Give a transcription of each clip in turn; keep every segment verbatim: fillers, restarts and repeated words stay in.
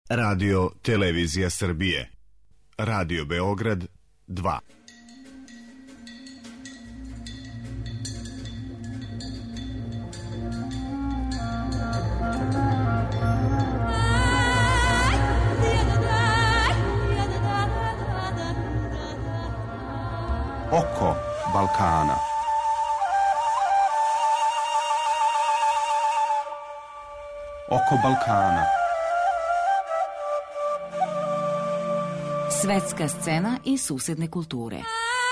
Radio Televizija Srbije. Radio Beograd dva. Oko Balkana. Oko Balkana. Svetska scena i susedne kulture.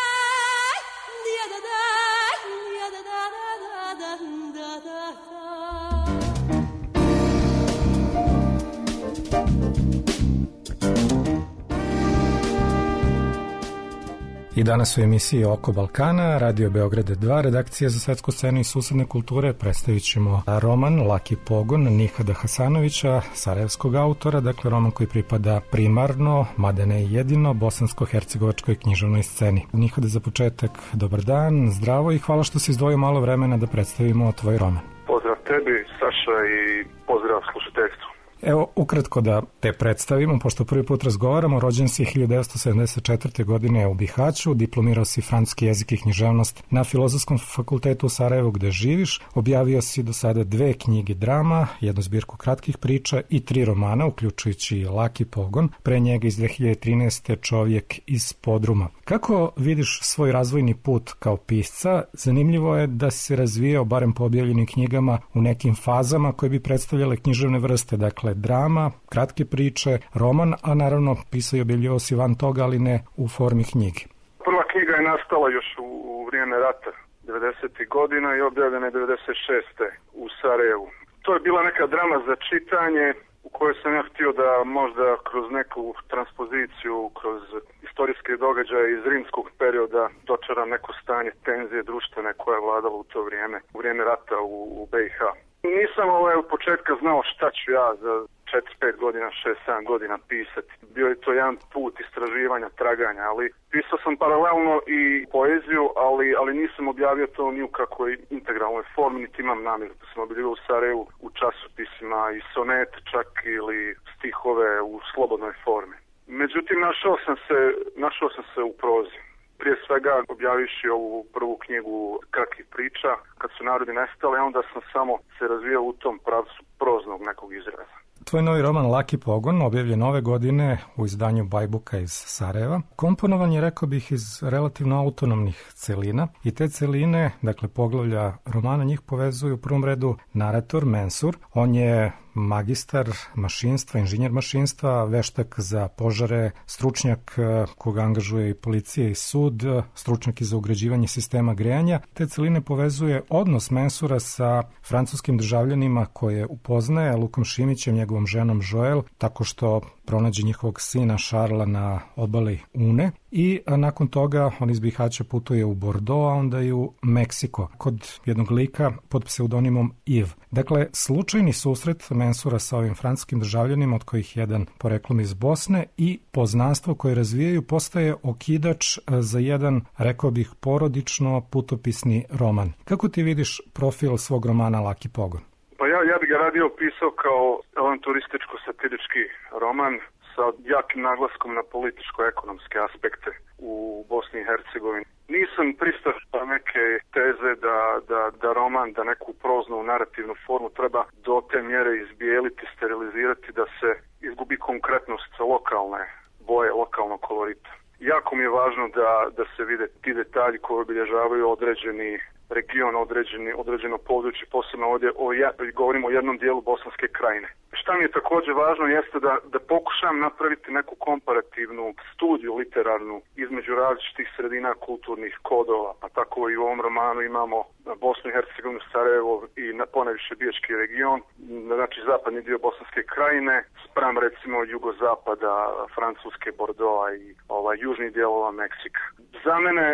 I danas u emisiji Oko Balkana, Radio Beograd dva, redakcija za svetsku scenu i susedne kulture, predstavit ćemo roman Laki pogon Nihada Hasanovića, sarajevskog autora, dakle roman koji pripada primarno, mada ne jedino, bosansko-hercegovačkoj književnoj sceni. Nihade, za početak, dobar dan, zdravo i hvala što si izdvojio malo vremena da predstavimo tvoj roman. Pozdrav tebi, Saša, i pozdrav slušateljstvu. Evo, ukratko da te predstavimo, pošto prvi put razgovaramo. Rođen si hiljadu devetsto sedamdeset četvrte. godine u Bihaću, diplomirao si francuski jezik i književnost na Filozofskom fakultetu u Sarajevu gde živiš, objavio si do sada dve knjige drama, jednu zbirku kratkih priča i tri romana, uključujući Laki pogon, pre njega iz dve hiljade trinaeste. Čovjek iz podruma. Kako vidiš svoj razvojni put kao pisca? Zanimljivo je da si se razvijao, barem po objavljenim knjigama, u nekim fazama koje bi predstavljale književne vrste, dakle drama, kratke priče, roman, a naravno pisao i objavljivao si van toga, ali ne u formi knjige. Prva knjiga je nastala još u, u vrijeme rata, devedesetih godina, i objavljena je devedeset šeste. u Sarajevu. To je bila neka drama za čitanje u kojoj sam ja htio da možda kroz neku transpoziciju, kroz istorijske događaje iz rimskog perioda dočara neko stanje tenzije društvene koja je vladala u to vrijeme, u vrijeme rata u, u B i H. Nisam ovaj od početka znao šta ću ja za četiri pet godina, šest sedam godina pisati. Bio je to jedan put istraživanja, traganja, ali pisao sam paralelno i poeziju, ali, ali nisam objavio to ni u kakvoj integralnoj formi, niti imam namjeru. Da sam objavio u Sarajevu u časopisima i sonet čak ili stihove u slobodnoj formi. Međutim, našao sam se, našao sam se u prozi. Prije svega objavivši ovu prvu knjigu kratkih priča, kad su narodi nestali, onda sam samo se razvijao u tom pravcu proznog nekog izraza. Tvoj novi roman Laki pogon, objavljen ove godine u izdanju Bajbuka iz Sarajeva, komponovan je, rekao bih, iz relativno autonomnih celina i te celine, dakle poglavlja romana, njih povezuju u prvom redu narator Mensur. On je magistar mašinstva, inženjer mašinstva, veštak za požare, stručnjak koga angažuje i policija i sud, stručnjak i za ugrađivanje sistema grejanja. Te celine povezuje odnos Mensura sa francuskim državljanima koje upoznaje, Lukom Šimićem, njegovom ženom Joel, tako što pronađe njihovog sina Šarla na obali Une i nakon toga on iz Bihaća putuje u Bordeaux, a onda i u Meksiko kod jednog lika pod pseudonimom Yves. Dakle, slučajni susret Mensura sa ovim francuskim državljanima, od kojih jedan poreklom iz Bosne, i poznanstvo koje razvijaju postaje okidač za jedan, rekao bih, porodično putopisni roman. Kako ti vidiš profil svog romana Laki pogon? Pa ja, ja bih ga radio pisao kao avanturističko-satirički roman sa jakim naglaskom na političko-ekonomske aspekte u Bosni i Hercegovini. Nisam pristaš na neke teze da, da, da roman, da neku proznu narativnu formu treba do te mjere izbijeliti, sterilizirati, da se izgubi konkretnost lokalne boje, lokalnog kolorita. Jako mi je važno da, da se vide ti detalji koji obilježavaju određeni region, određeni, određeno područje, posebno ovdje o, ja, govorimo o jednom dijelu Bosanske krajine. Šta mi je također važno jeste da, da pokušam napraviti neku komparativnu studiju literarnu između različitih sredina kulturnih kodova, pa tako i u ovom romanu imamo Bosnu i Hercegovinu, Sarajevo i ponajviše Bihaćki region, znači zapadni dio Bosanske krajine, spram recimo jugozapada Francuske, Bordeauxa i ovaj, južni dijelova Meksika. Za mene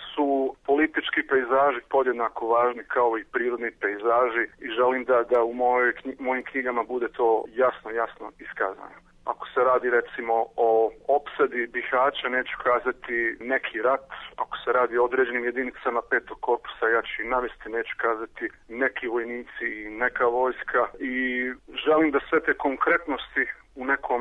su politički pejzaži podjednako važni kao i prirodni pejzaži i želim da, da u mojoj, mojim knjigama bude to jasno, jasno iskazano. Ako se radi recimo o opsadi Bihaća, neću kazati neki rat. Ako se radi o određenim jedinicama petog korpusa, ja ću i navesti, neću kazati neki vojnici i neka vojska. I želim da sve te konkretnosti u nekom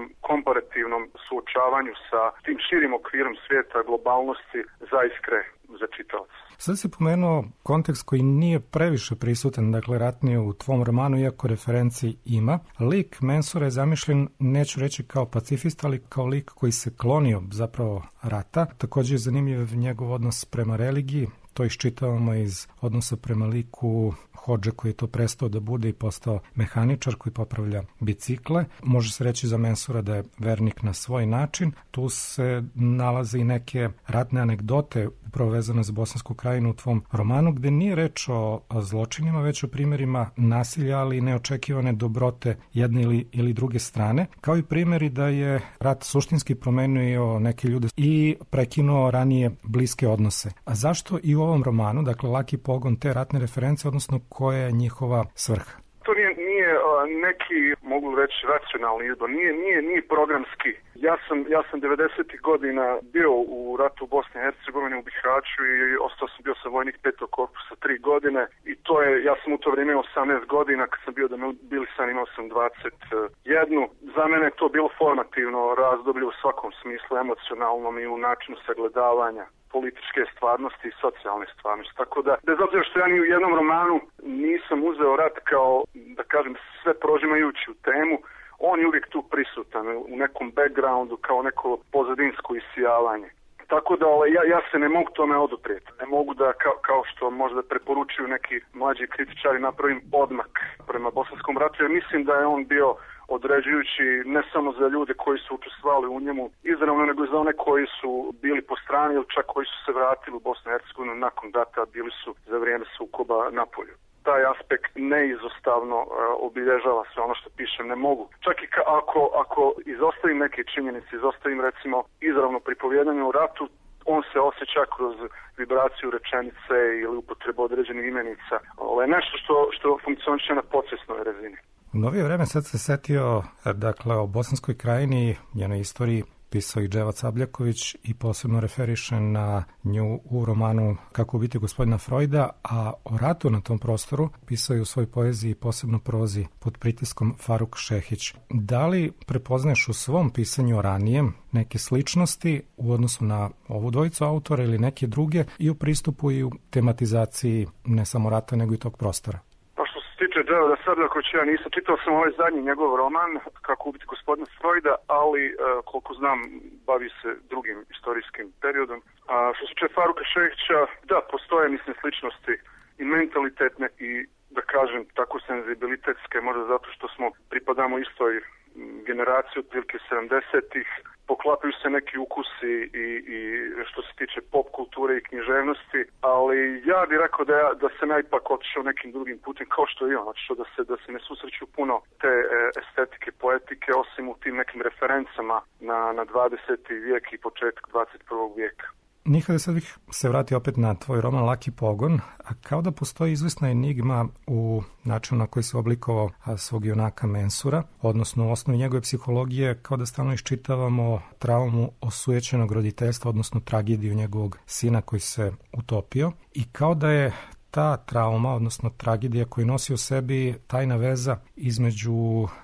jednom komparativnom suočavanju sa tim širim okvirom svijeta, globalnosti, zaiskre za čitaoca. Sad si pomenuo kontekst koji nije previše prisutan, dakle ratni u tvom romanu, iako referenci ima. Lik Mensura je zamišljen, neću reći kao pacifista, ali kao lik koji se klonio zapravo rata. Također je zanimljiv njegov odnos prema religiji. To iščitavamo iz odnosa prema liku Hodže koji je to prestao da bude i postao mehaničar koji popravlja bicikle. Može se reći za Mensura da je vernik na svoj način. Tu se nalaze i neke ratne anegdote upravo vezane za Bosansku krajinu u tvom romanu, gde nije reč o zločinima, već o primjerima nasilja, ali i neočekivane dobrote jedne ili, ili druge strane, kao i primjeri da je rat suštinski promenio neke ljude i prekinuo ranije bliske odnose. A zašto i u ovom romanu, dakle Laki pogon, te ratne reference, odnosno koja je njihova svrha? To nije, nije neki, mogu reći, racionalni izbor, nije, nije, nije programski. Ja sam, ja sam devedesetih godina bio u ratu u Bosni i Hercegovini u Bihaću i ostao sam, bio sam vojnik petog korpusa tri godine i to je, ja sam u to vrijeme imao osamnaest godina, kad sam bio demobilisan imao sam dvadeset jedan. Za mene je to bilo formativno razdoblje u svakom smislu, emocionalnom i u načinu sagledavanja političke stvarnosti i socijalne stvarnosti. Tako da, bez obzira što ja ni u jednom romanu nisam uzeo rat kao, da kažem, sve prožimajući u temu, on je uvijek tu prisutan u nekom backgroundu kao neko pozadinsko isijavanje. Tako da ovaj, ja, ja se ne mogu tome oduprijeti. Ne mogu da, kao, kao što možda preporučuju neki mlađi kritičari, napravim odmak prema Bosanskom ratu, jer mislim da je on bio određujući ne samo za ljude koji su učestvovali u njemu izravno, nego i za one koji su bili po strani ili čak koji su se vratili u Bosnu i Hercegovinu nakon rata, bili su za vrijeme sukoba na polju. Taj aspekt neizostavno uh, obilježava sve ono što pišem, ne mogu. Čak i ka, ako, ako izostavim neke činjenice, izostavim recimo izravno pripovjedanje o ratu, on se osjeća kroz vibraciju rečenice ili upotrebu određenih imenica. Ovo je nešto što, što funkcioniše na podsvjesnoj razini. U novije vreme sad se setio, dakle, o Bosanskoj krajini, njenoj istoriji, pisao i Dževat Sabljaković i posebno referiše na nju u romanu Kako ubiti gospodina Freuda, a o ratu na tom prostoru pisao je u svojoj poeziji, posebno prozi, pod pritiskom Faruk Šehić. Da li prepoznaješ u svom pisanju o ranijem neke sličnosti u odnosu na ovu dvojicu autora ili neke druge i u pristupu i u tematizaciji ne samo rata nego i tog prostora? Tiče Dževada Sabljakovića, ja nisam čitao sam ovaj zadnji njegov roman Kako ubiti gospodina Freuda, ali uh, koliko znam bavi se drugim istorijskim periodom. A što se tiče Faruka Šehića, da, postoje mislim sličnosti i mentalitetne i da kažem tako senzibilitetske, možda zato što smo pripadamo istoj generaciji otprilike sedamdesetih, poklapaju se neki ukusi i, i što se tiče pop kulture i književnosti, ali ja bih rekao da, ja, da sam ja ipak otišao nekim drugim putem, kao što i on otišao, da se, da se ne susreću puno te e, estetike, poetike, osim u tim nekim referencama na, na dvadeseti vijek i početak dvadeset prvog vijeka. Nikada sad bih se vratio opet na tvoj roman Laki pogon, a kao da postoji izvesna enigma u načinu na koji se oblikovao svog junaka Mensura, odnosno u osnovi njegove psihologije, kao da stalno iščitavamo traumu osujećenog roditeljstva, odnosno tragediju njegovog sina koji se utopio, i kao da je ta trauma, odnosno tragedija koju nosi u sebi tajna veza između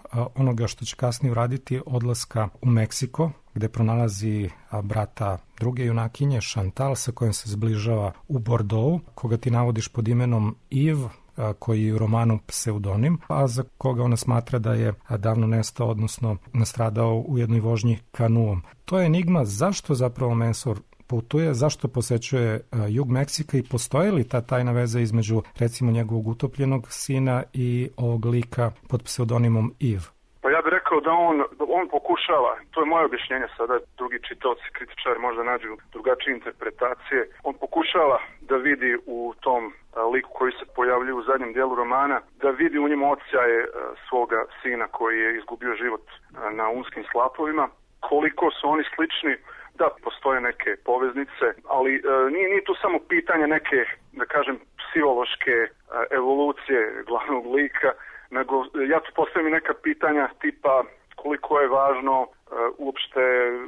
onoga što će kasnije uraditi odlaska u Meksiko, gde pronalazi brata druge junakinje, Chantal, sa kojom se zbližava u Bordeaux, koga ti navodiš pod imenom Yves, koji je u romanu pseudonim, a za koga ona smatra da je davno nestao, odnosno nastradao u jednoj vožnji kanuom. To je enigma zašto zapravo Mensur putuje, zašto posećuje uh, jug Meksika i postoji li ta tajna veza između recimo njegovog utopljenog sina i ovog lika pod pseudonimom Yves? Pa ja bih rekao da on, on pokušava, to je moje objašnjenje sada, drugi čitaoci, kritičari možda nađu drugačije interpretacije, on pokušava da vidi u tom a, liku koji se pojavljuje u zadnjem dijelu romana, da vidi u njemu odsjaje a, svoga sina koji je izgubio život a, na unskim slapovima. Koliko su oni slični, da, postoje neke poveznice, ali a, nije, nije tu samo pitanje neke, da kažem, psihološke a, evolucije glavnog lika, nego ja tu postavim neka pitanja tipa koliko je važno uh, uopšte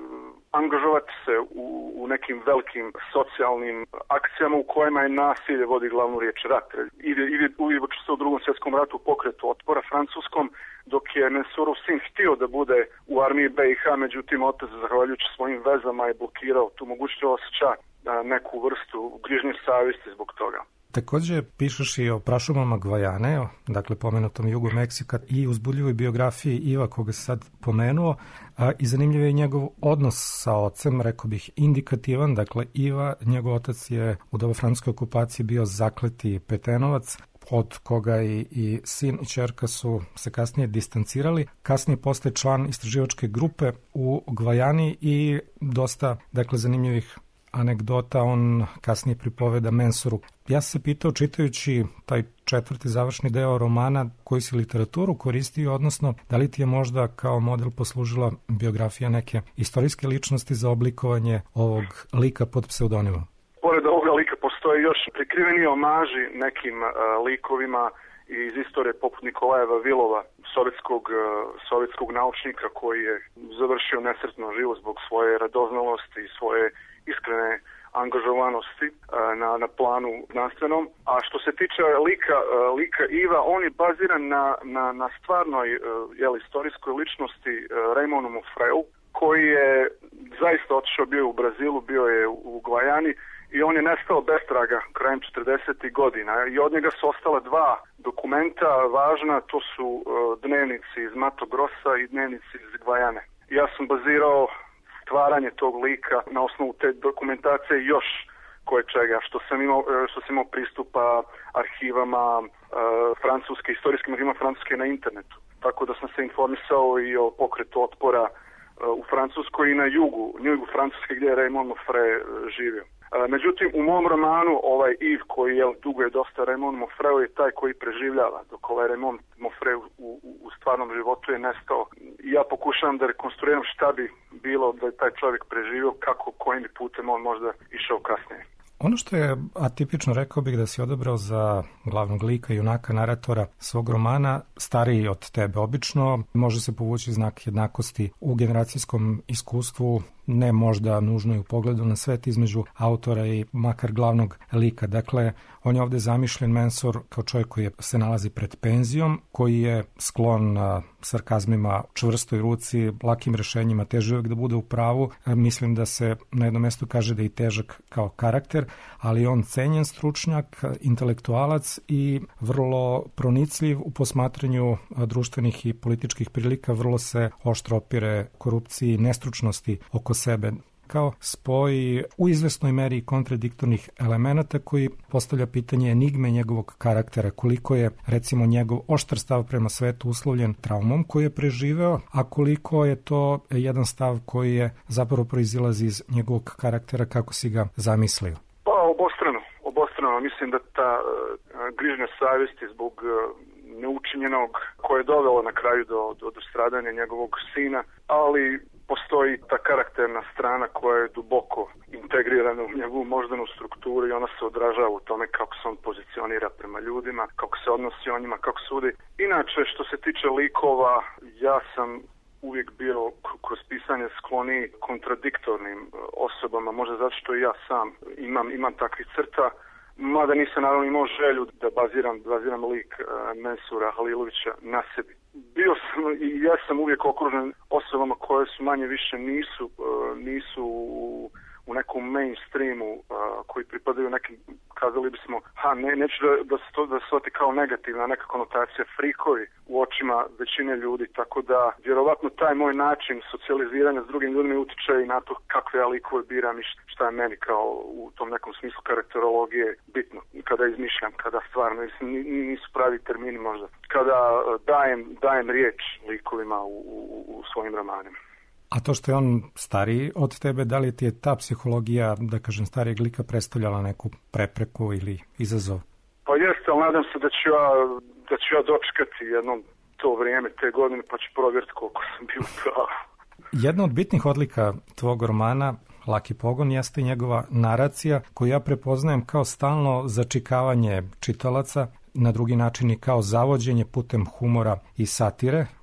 angažovati se u, u nekim velikim socijalnim akcijama u kojima je nasilje vodi glavnu riječ rat. Ide, ide uvijek se u drugom svjetskom ratu u pokretu otpora francuskom, dok je Mansurov sin htio da bude u armiji be i ha, međutim otac zahvaljujući svojim vezama je blokirao tu mogućnost, osjeća neku vrstu grižnje savjesti zbog toga. Također pišeš i o prašumama Gvajane, dakle pomenutom jugu Meksika i uzbudljivoj biografiji Iva koga se sad pomenuo, a, i zanimljiv je njegov odnos sa ocem, rekao bih indikativan, dakle Iva, njegov otac je u doba francuske okupacije bio zakleti petenovac, od koga i, i sin i ćerka su se kasnije distancirali. Kasnije postaje član istraživačke grupe u Gvajani i dosta, dakle, zanimljivih anegdota on kasnije pripoveda Mansuru. Ja sam se pitao, čitajući taj četvrti završni deo romana, koji si literaturu koristio, odnosno da li ti je možda kao model poslužila biografija neke istorijske ličnosti za oblikovanje ovog lika pod pseudonimom? Pored ovoga lika postoje još prikriveni omaži nekim uh, likovima iz istorije poput Nikolaja Vavilova, sovjetskog, uh, sovjetskog naučnika koji je završio nesretno život zbog svoje radoznalosti i svoje iskrene angažovanosti uh, na, na planu znanstvenom. A što se tiče lika, uh, lika Iva, on je baziran na, na, na stvarnoj uh, jel, istorijskoj ličnosti uh, Raymonu Mofreu, koji je zaista otišao, bio u Brazilu, bio je u Gvajani, i on je nestao bez traga krajem četrdesetih godina i od njega su ostala dva dokumenta važna, to su uh, dnevnici iz Mato Grossa i dnevnici iz Gvajane. Ja sam bazirao stvaranje tog lika na osnovu te dokumentacije još koje čega, što sam imao, što sam imao pristupa arhivama uh, francuske, istorijskim arhivama francuske na internetu. Tako da sam se informisao i o pokretu otpora uh, u Francuskoj i na jugu, jugu Francuske gdje je Raymond Mofre uh, živio. Međutim, u mom romanu ovaj Yves koji je duguje dosta Raymond Mofreu je taj koji preživljava, dok ovaj Raymond Mofreu u, u, u stvarnom životu je nestao. I ja pokušavam da rekonstruiram šta bi bilo da je taj čovjek preživio, kako, kojim bi putem on možda išao kasnije. Ono što je atipično, rekao bih da si odabrao za glavnog lika, junaka, naratora svog romana, stariji od tebe. Obično može se povući znak jednakosti u generacijskom iskustvu, ne možda nužno i u pogledu na svet između autora i makar glavnog lika. Dakle, on je ovdje zamišljen Mansur kao čovjek koji se nalazi pred penzijom, koji je sklon a, sarkazmima, čvrstoj ruci, lakim rešenjima, teže uvijek da bude u pravu. A, mislim da se na jednom mjestu kaže da je i težak kao karakter, ali on cenjen stručnjak, intelektualac i vrlo pronicljiv u posmatranju a, društvenih i političkih prilika, vrlo se oštro opire korupciji i nestručnosti oko sebe, kao spoj u izvesnoj meri kontradiktornih elemenata koji postavlja pitanje enigme njegovog karaktera, koliko je recimo njegov oštar stav prema svetu uslovljen traumom koji je preživeo, a koliko je to jedan stav koji je zapravo proizilazi iz njegovog karaktera kako si ga zamislio. Pa obostrano, obostrano. Mislim da ta uh, grižnja savjesti zbog uh, neučinjenog koje je dovelo na kraju do, do, do stradanja njegovog sina, ali postoji ta karakterna strana koja je duboko integrirana u njegovu moždanu strukturu i ona se odražava u tome kako se on pozicionira prema ljudima, kako se odnosi o njima, kako sudi. Inače, što se tiče likova, ja sam uvijek bio kroz pisanje skloni kontradiktornim osobama, možda zato što i ja sam imam, imam takvih crta, mada nisam naravno imao želju da baziram, baziram lik uh, Mansura Halilovića na sebi. Bio sam i ja sam uvijek okružen osobama koje su manje više nisu, uh, nisu u, u nekom mainstreamu uh, koji pripadaju nekim, kazali bismo, ha, ne, neću da, da se to da shvati kao negativna neka konotacija, frikovi u očima većine ljudi, tako da vjerovatno taj moj način socijaliziranja s drugim ljudima utiče i na to kakve ja likove biram i šta je meni kao u tom nekom smislu karakterologije bitno kada izmišljam, kada stvarno, mislim, nisu pravi termini možda, kada dajem, dajem riječ likovima u, u, u svojim romanima. A to što je on stariji od tebe, da li ti je ta psihologija, da kažem, starijeg lika predstavljala neku prepreku ili izazov? Pa jeste, ali nadam se da ću ja, da ću ja dočekati jednom to vrijeme, te godine, pa ću provjeriti koliko sam bio pravo. Jedna od bitnih odlika tvog romana, Laki pogon, jeste njegova naracija, koju ja prepoznajem kao stalno začikavanje čitalaca, na drugi način i kao zavođenje putem humora i satire,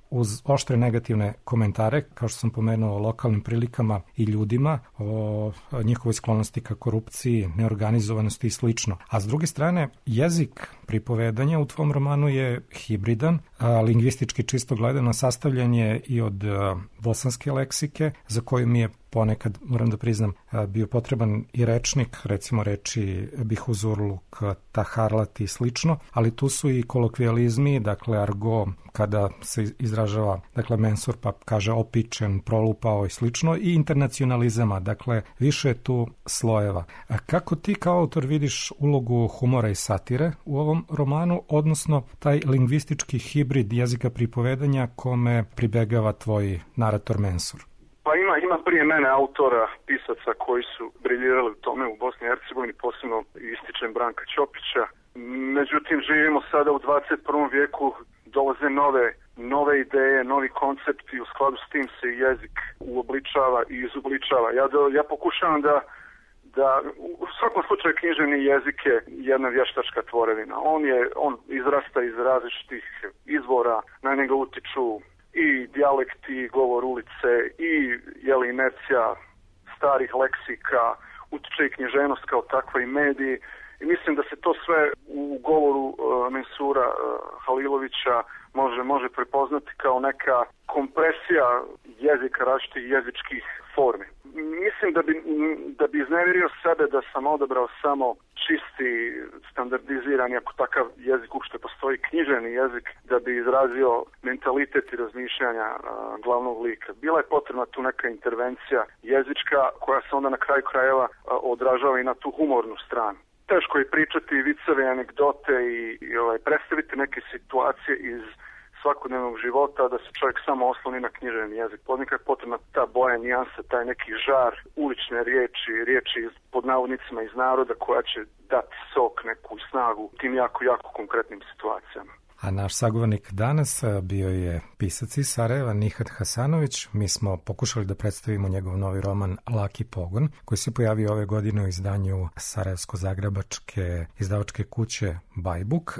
uz oštre negativne komentare, kao što sam pomenuo, o lokalnim prilikama i ljudima, o njihovoj sklonosti ka korupciji, neorganizovanosti i slično. A s druge strane, jezik pripovedanja u tvom romanu je hibridan, a, lingvistički čisto gledano sastavljen je i od a, bosanske leksike, za koju mi je ponekad, moram da priznam, bio potreban i rečnik, recimo reči bihuzurluk, taharlat i slično, ali tu su i kolokvijalizmi, dakle argo, kada se izražava, dakle mensur pa kaže opičen, prolupao i slično, i internacionalizama, dakle više je tu slojeva. A kako ti kao autor vidiš ulogu humora i satire u ovom romanu, odnosno taj lingvistički hibrid jezika pripovedanja kome pribegava tvoj narator mensur? Pa ima, ima prije mene autora, pisaca koji su briljirali u tome u Bosni i Hercegovini, posebno ističem Branka Ćopića. Međutim, živimo sada u dvadeset prvom vijeku, dolaze nove, nove ideje, novi koncepti, u skladu s tim se jezik uobličava i izobličava. Ja, do, ja pokušavam da, da, u svakom slučaju književni jezik je jedna vještačka tvorevina. On, je, on izrasta iz različitih izvora, na njega utiču i dijalekti, govor ulice, i jeli, inercija starih leksika, utiče i književnost kao takva i mediji. I mislim da se to sve u govoru uh, Mensura uh, Halilovića može, može prepoznati kao neka kompresija jezika, različitih jezičkih formi. Mislim da bi, da bi iznevjerio sebe da sam odabrao samo čisti, standardizirani, ako takav jezik uopšte postoji, književni jezik, da bi izrazio mentalitet i razmišljanja a, glavnog lika. Bila je potrebna tu neka intervencija jezička koja se onda na kraju krajeva a, odražava i na tu humornu stranu. Teško je pričati viceve, anegdote i, i ovaj, predstaviti neke situacije iz svakodnevnog života, da se čovjek samo osloni na književni jezik. Ponekad je potrebna ta boja, nijansa, taj neki žar, ulične riječi, riječi iz, pod navodnicima iz naroda koja će dati sok, neku snagu tim jako, jako konkretnim situacijama. A naš sagovornik danas bio je pisac iz Sarajeva, Nihat Hasanović. Mi smo pokušali da predstavimo njegov novi roman Laki pogon, koji se pojavio ove godine u izdanju Sarajevsko-Zagrebačke izdavačke kuće Bajbuk.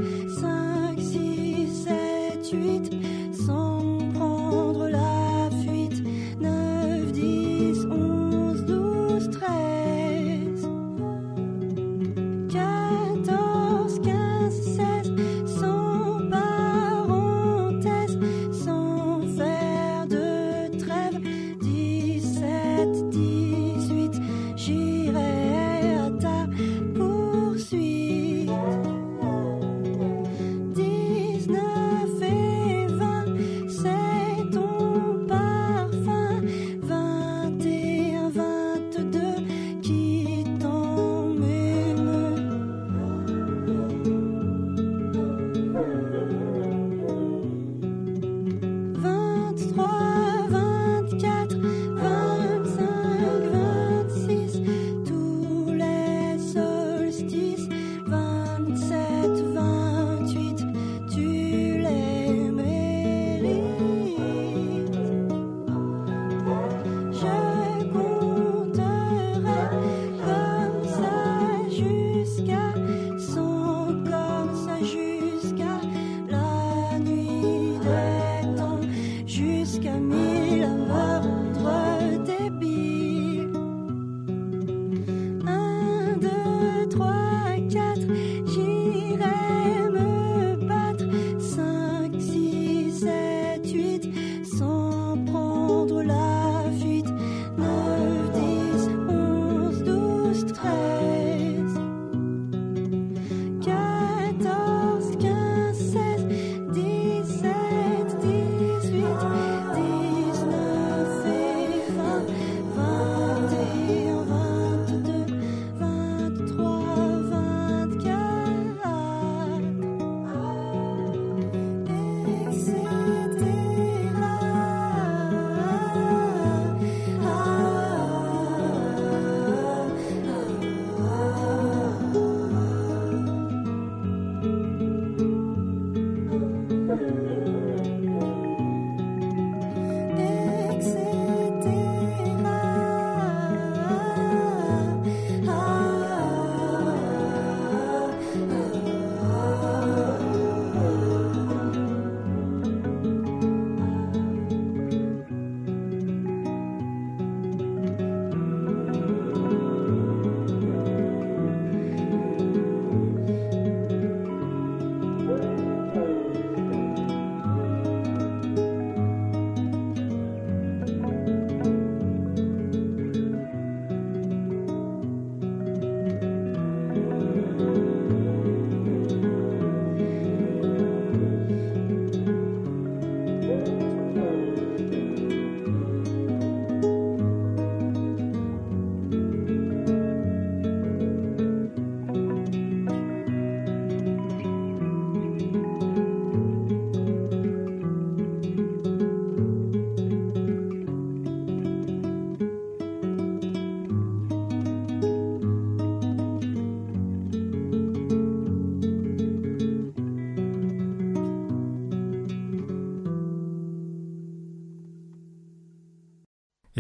Sans prendre la fuite.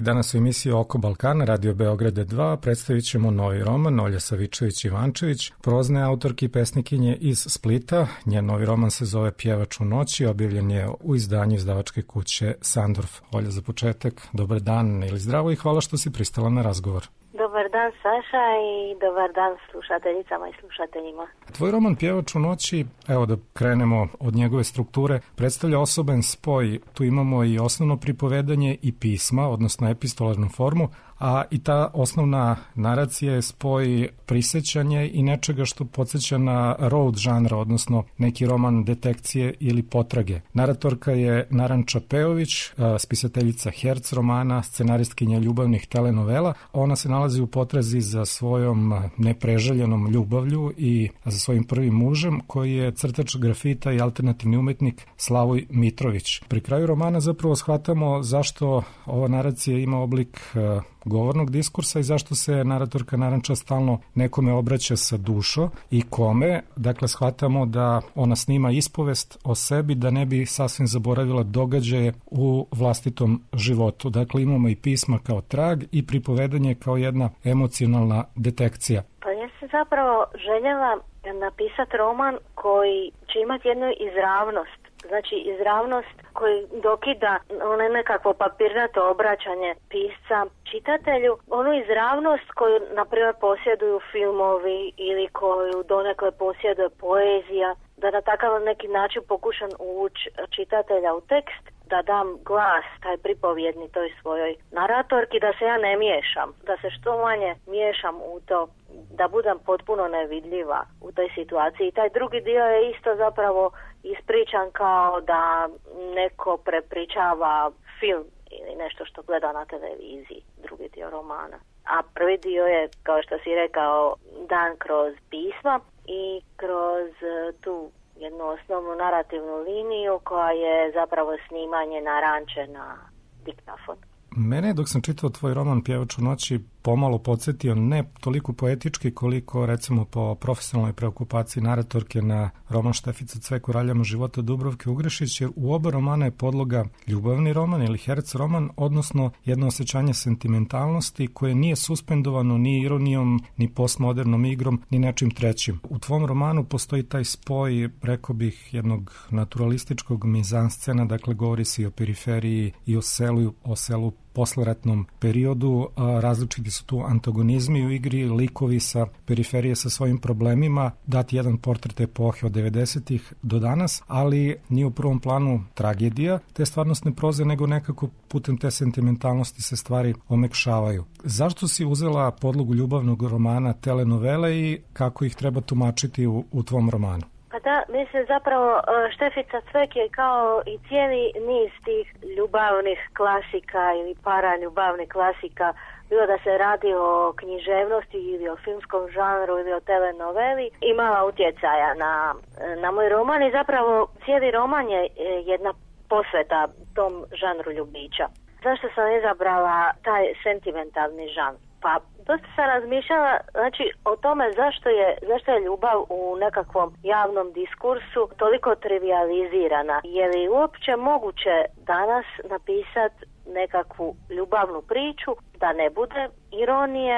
I danas u emisiji Oko Balkana, Radio Beograda dva, predstavit ćemo novi roman Olje Savičević-Ivančević, prozne autorke i pesnikinje iz Splita. Njen novi roman se zove Pjevač u noći, objavljen je u izdanju izdavačke kuće Sandorf. Olja, za početak, dobar dan ili zdravo i hvala što si pristala na razgovor. Dobar dan, Saša, i dobar dan slušateljicama i slušateljima. Tvoj roman Pjevač u noći, evo da krenemo od njegove strukture, predstavlja osoben spoj. Tu imamo i osnovno pripovedanje i pisma, odnosno epistolarnu formu, a i ta osnovna naracija je spoj prisećanja i nečega što podsjeća na road žanra, odnosno neki roman detekcije ili potrage. Naratorka je Naranča Pejović, spisateljica Herc romana, scenaristkinja ljubavnih telenovela. Ona se nalazi u potrazi za svojom nepreželjenom ljubavlju i za svojim prvim mužem, koji je crtač grafita i alternativni umetnik Slavoj Mitrović. Pri kraju romana zapravo shvatamo zašto ova naracija ima oblik govornog diskursa i zašto se naratorka Naranča stalno nekome obraća sa dušo i kome. Dakle, shvatamo da ona snima ispovest o sebi da ne bi sasvim zaboravila događaje u vlastitom životu. Dakle, imamo i pisma kao trag i pripovedanje kao jedna emocionalna detekcija. Pa ja sam zapravo željela napisati roman koji će imati jednu izravnost. Znači izravnost koji dokida ono nekakvo papirnato obraćanje pisca čitatelju, onu izravnost koju na primjer posjeduju filmovi ili koju donekle posjeduje poezija, da na takav neki način pokušam uvući čitatelja u tekst, da dam glas taj pripovjedni toj svojoj naratorki, da se ja ne miješam, da se što manje miješam u to, da budem potpuno nevidljiva u toj situaciji. I taj drugi dio je isto zapravo ispričan kao da neko prepričava film ili nešto što gleda na televiziji, drugi dio romana. A prvi dio je, kao što si rekao, dan kroz pisma i kroz tu jednu osnovnu narativnu liniju koja je zapravo snimanje Naranče na diktafon. Mene, dok sam čitao tvoj roman Pjevač u noći, pomalo podsjetio ne toliko poetički koliko recimo po profesionalnoj preokupaciji naratorke na roman Štefica Cvek u raljama života Dubrovke Ugrešić, jer u oba romana je podloga ljubavni roman ili herc roman, odnosno jedno osjećanje sentimentalnosti koje nije suspendovano ni ironijom, ni postmodernom igrom, ni nečim trećim. U tvom romanu postoji taj spoj, rekao bih, jednog naturalističkog mizanscena, dakle govori se i o periferiji i o selu, o selu posleratnom periodu, različiti su tu antagonizmi u igri, likovi sa periferije sa svojim problemima, dati jedan portret epohe od devedesetih do danas, ali nije u prvom planu tragedija te stvarnostne proze, nego nekako putem te sentimentalnosti se stvari omekšavaju. Zašto si uzela podlogu ljubavnog romana telenovele i kako ih treba tumačiti u, u tvom romanu? Pa da, mislim zapravo Štefica Cvek je kao i cijeli niz tih ljubavnih klasika ili paraljubavnih klasika, bilo da se radi o književnosti ili o filmskom žanru ili o telenoveli, imala utjecaja na, na moj roman i zapravo cijeli roman je jedna posveta tom žanru ljubića. Zašto sam izabrala taj sentimentalni žanr? Pa dosta sam razmišljala, znači, o tome zašto je, zašto je ljubav u nekakvom javnom diskursu toliko trivializirana. Je li uopće moguće danas napisati nekakvu ljubavnu priču da ne bude ironije,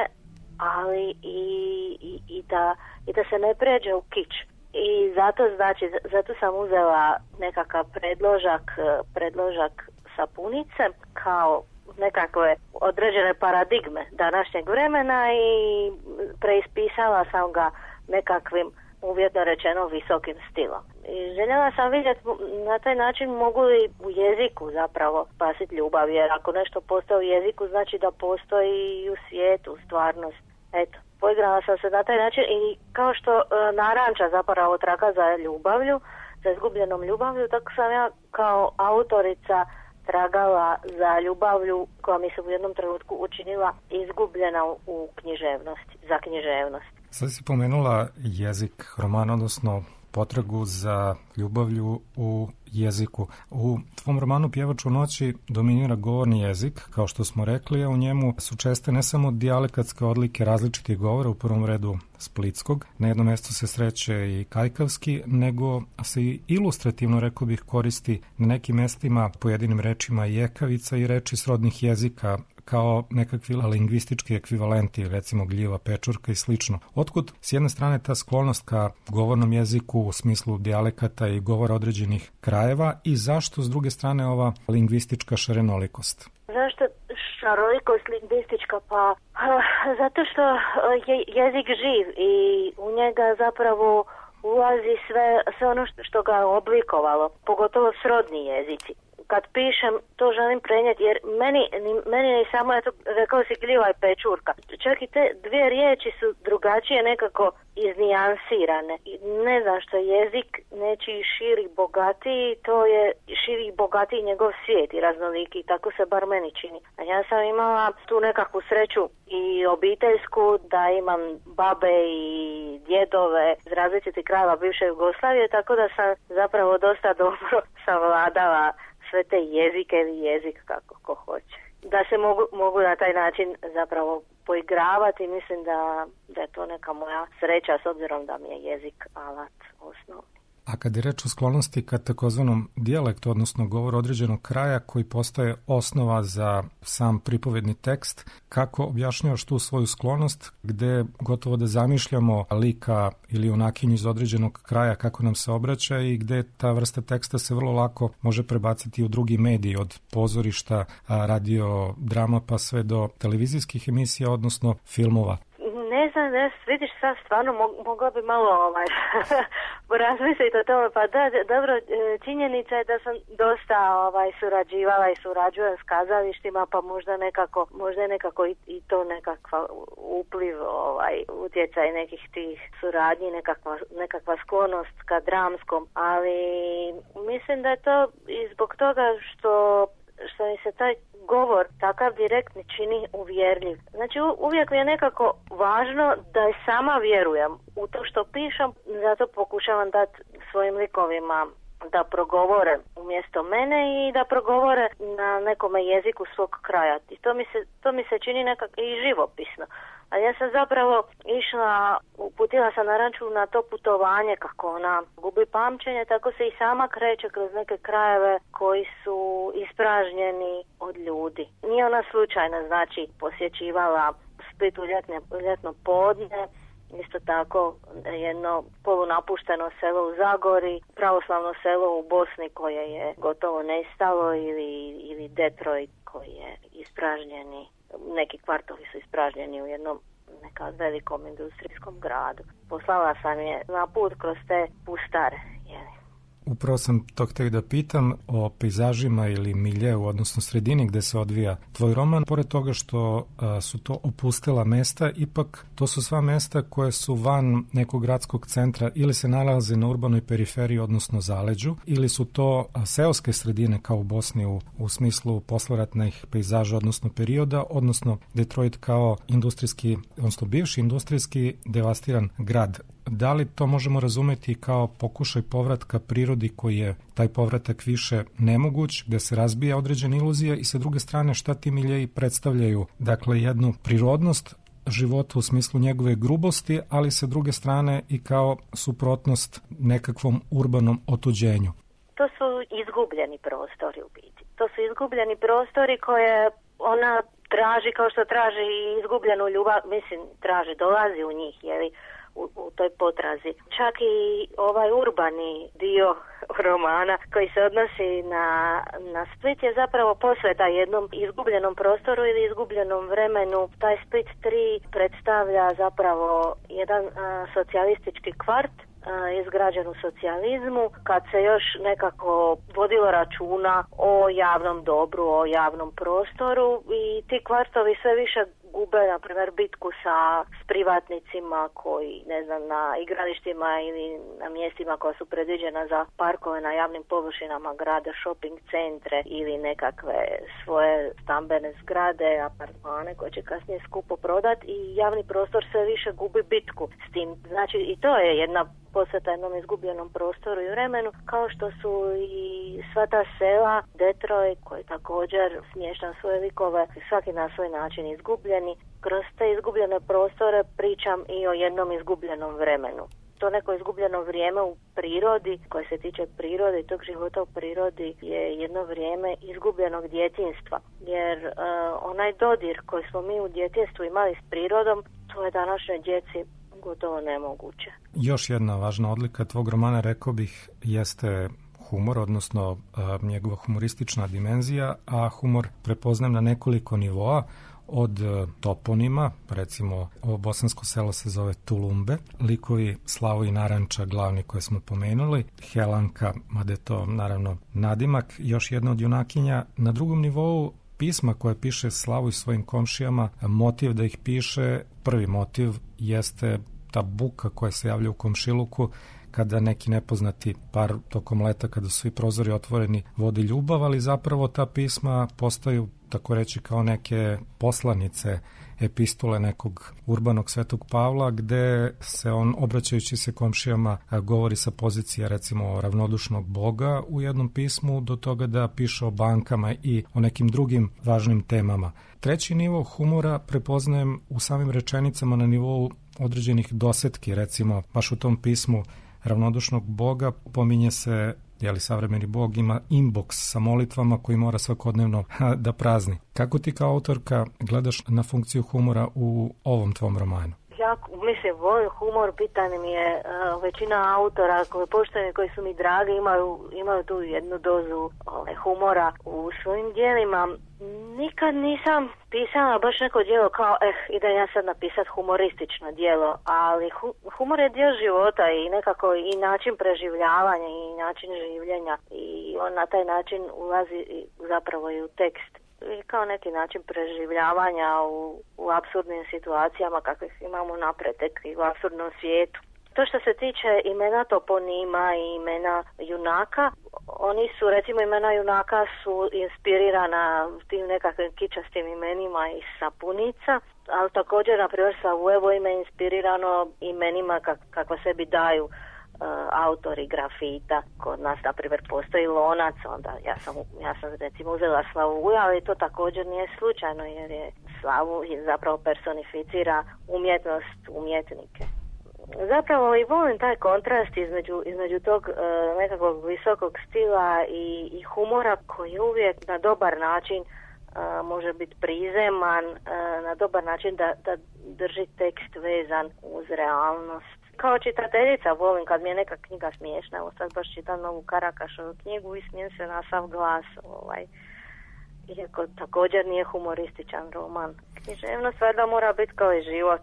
ali i, i, i, da, i da se ne pređe u kič. I zato, znači, zato sam uzela nekakav predložak, predložak sapunice kao nekakve određene paradigme današnjeg vremena i preispisala sam ga nekakvim, uvjetno rečeno, visokim stilom. I željela sam vidjeti na taj način mogu li u jeziku zapravo spasiti ljubav, jer ako nešto postoji u jeziku znači da postoji i u svijetu, u stvarnost. Eto, poigrala sam se na taj način i kao što e, Naranča zapravo traga za ljubavlju, za izgubljenom ljubavlju, tako sam ja kao autorica tragala za ljubavlju koja mi se u jednom trenutku učinila izgubljena u književnosti, za književnost. Sad si pomenula jezik romana, odnosno potragu za ljubavlju u jeziku. U tvom romanu Pjevač u noći dominira govorni jezik, kao što smo rekli, a u njemu su česte ne samo dijalekatske odlike različitih govora, u prvom redu splitskog, na jednom mjestu se sreće i kajkavski, nego se i ilustrativno, rekao bih, koristi na nekim mjestima pojedinim rečima jekavica i reči srodnih jezika kao nekakvi lingvistički ekvivalenti, recimo gljiva, pečurka i slično. Otkud s jedne strane ta sklonost ka govornom jeziku u smislu dijalekata i govora određenih krajeva i zašto s druge strane ova lingvistička šarenolikost? Zašto šarolikost lingvistička? Pa zato što je jezik živ i u njega zapravo ulazi sve, sve ono što ga je oblikovalo, pogotovo srodni jezici. Kad pišem, to želim prenijeti, jer meni, meni je samo, eto, rekao si gljiva i pečurka. Čak i te dvije riječi su drugačije nekako iznijansirane. Ne znam što jezik nečiji širi bogatiji, to je širi bogatiji njegov svijet i raznoliki, tako se bar meni čini. A ja sam imala tu nekakvu sreću i obiteljsku, da imam babe i djedove iz različitih krajeva bivše Jugoslavije, tako da sam zapravo dosta dobro savladala sve te jezike ili jezik kako ko hoće. Da se mogu, mogu na taj način zapravo poigravati, mislim da, da je to neka moja sreća s obzirom da mi je jezik alat osnovni. A kad je reč o sklonosti ka takozvanom dijalektu, odnosno govor određenog kraja koji postaje osnova za sam pripovedni tekst, kako objašnjavaš tu svoju sklonost gde gotovo da zamišljamo lika ili junakinju iz određenog kraja kako nam se obraća i gde ta vrsta teksta se vrlo lako može prebaciti u drugi mediji, od pozorišta, radio, drama pa sve do televizijskih emisija, odnosno filmova. Ne znam, ne, vidiš sad stvarno mo- mogla bi malo ovaj, razmisliti o tome, pa da, dobro, činjenica je da sam dosta ovaj, surađivala i surađujem s kazalištima, pa možda nekako, možda je nekako i, i to nekakva upliv, ovaj, utjecaj nekih tih suradnji, nekakva, nekakva sklonost ka dramskom, ali mislim da je to i zbog toga što što mi se taj govor takav direktni čini uvjerljiv. Znači uvijek mi je nekako važno da i sama vjerujem u to što pišem, zato pokušavam dati svojim likovima da progovore umjesto mene i da progovore na nekome jeziku svog kraja. I to mi se, to mi se čini nekako i živopisno. A ja sam zapravo išla, uputila sam na ranču na to putovanje kako ona gubi pamćenje, tako se i sama kreće kroz neke krajeve koji su ispražnjeni od ljudi. Nije ona slučajno, znači, posjećivala Split u ljetne, ljetno podne, isto tako jedno polunapušteno selo u Zagori, pravoslavno selo u Bosni koje je gotovo nestalo ili, ili Detroit koji je ispražnjeni. Neki kvartovi su ispražnjeni u jednom neka velikom industrijskom gradu. Poslala sam je na put kroz te pustare. Jeli. Upravo sam to htio da pitam o pejzažima ili miljeu, odnosno sredini gde se odvija tvoj roman. Pored toga što a, su to opustela mesta, ipak to su sva mesta koje su van nekog gradskog centra ili se nalaze na urbanoj periferiji, odnosno zaleđu, ili su to a, seoske sredine kao u Bosni u, u smislu posleratnih pejzaža, odnosno perioda, odnosno Detroit kao industrijski, odnosno bivši industrijski devastiran grad. Da li to možemo razumeti kao pokušaj povratka prirodi koji je taj povratak više nemoguć, gde se razbija određena iluzija i sa druge strane šta ti miljeji predstavljaju? Dakle, jednu prirodnost života u smislu njegove grubosti, ali sa druge strane i kao suprotnost nekakvom urbanom otuđenju. To su izgubljeni prostori u biti. To su izgubljeni prostori koje ona traži kao što traži i izgubljenu ljubav, mislim, traži, dolazi u njih, jeli, U, u toj potrazi. Čak i ovaj urbani dio romana koji se odnosi na, na Split je zapravo posveta jednom izgubljenom prostoru ili izgubljenom vremenu. Taj Split tri predstavlja zapravo jedan a, socijalistički kvart a, izgrađen u socijalizmu, kad se još nekako vodilo računa o javnom dobru, o javnom prostoru i ti kvartovi sve više gube, na primjer, bitku sa s privatnicima koji, ne znam, na igralištima ili na mjestima koja su predviđena za parkove na javnim površinama grada, shopping centre ili nekakve svoje stambene zgrade, apartmane koje će kasnije skupo prodati i javni prostor sve više gubi bitku s tim. Znači i to je jedna posveta jednom izgubljenom prostoru i vremenu, kao što su i sva ta sela, Detroit koji također smješta svoje likove, svaki na svoj način izgubljeni. Kroz te izgubljene prostore pričam i o jednom izgubljenom vremenu. to neko izgubljeno vrijeme u prirodi, koje se tiče prirode i tog života u prirodi, je jedno vrijeme izgubljenog djetinjstva. Jer uh, onaj dodir koji smo mi u djetinjstvu imali s prirodom, to je današnjoj djeci gotovo nemoguće. Još jedna važna odlika tvog romana, rekao bih, jeste humor, odnosno a, njegova humoristična dimenzija, a humor prepoznajem na nekoliko nivoa, od a, toponima, recimo ovo bosansko selo se zove Tulumbe, likovi Slavo i Naranča, glavni koje smo pomenuli, Helanka, mada je to naravno nadimak, još jedna od junakinja. Na drugom nivou pisma koje piše Slavo i svojim komšijama, motiv da ih piše, prvi motiv jeste ta buka koja se javlja u komšiluku kada neki nepoznati par tokom leta, kada su svi prozori otvoreni, vodi ljubav, ali zapravo ta pisma postaju, tako reći, kao neke poslanice, epistole nekog urbanog Svetog Pavla, gde se on, obraćajući se komšijama, govori sa pozicije, recimo, ravnodušnog Boga u jednom pismu, do toga da piše o bankama i o nekim drugim važnim temama. Treći nivo humora prepoznajem u samim rečenicama na nivou određenih dosetki, recimo, baš u tom pismu ravnodušnog Boga pominje se, jeli savremeni Bog ima inbox sa molitvama koji mora svakodnevno da prazni. Kako ti kao autorka gledaš na funkciju humora u ovom tvom romanu? Ja mislim, volim humor, bitan mi je uh, većina autora koji pošteni, koji su mi dragi, imaju, imaju tu jednu dozu uh, humora u svojim djelima. Nikad nisam pisala baš neko djelo kao, eh, idem ja sad napisat humoristično djelo, ali hu, humor je dio života i nekako i način preživljavanja i način življenja i on na taj način ulazi zapravo i u tekst. I kao neki način preživljavanja u, u apsurdnim situacijama kakvih imamo napretek i u apsurdnom svijetu. To što se tiče imena toponima i imena junaka, oni su, recimo imena junaka su inspirirana tim nekakvim kičastim imenima iz sapunica, ali također, na primjer, Savujevo ime je inspirirano imenima kak, kakva sebi daju Uh, autori grafita. Kod nas, na primjer, postoji Lonac, onda ja sam, ja sam recimo uzela Slavuja, ali to također nije slučajno, jer je Slavu zapravo personificira umjetnost, umjetnike. Zapravo i volim taj kontrast između, između tog uh, nekakvog visokog stila i, i humora koji uvijek na dobar način uh, može biti prizeman, uh, na dobar način da, da drži tekst vezan uz realnost. Kao čitateljica volim kad mi je neka knjiga smiješna, evo sad baš čitam novu Karakašovu knjigu i smijem se na sav glas, ovaj, iako također nije humorističan roman. Književnost valjda mora biti kao i život,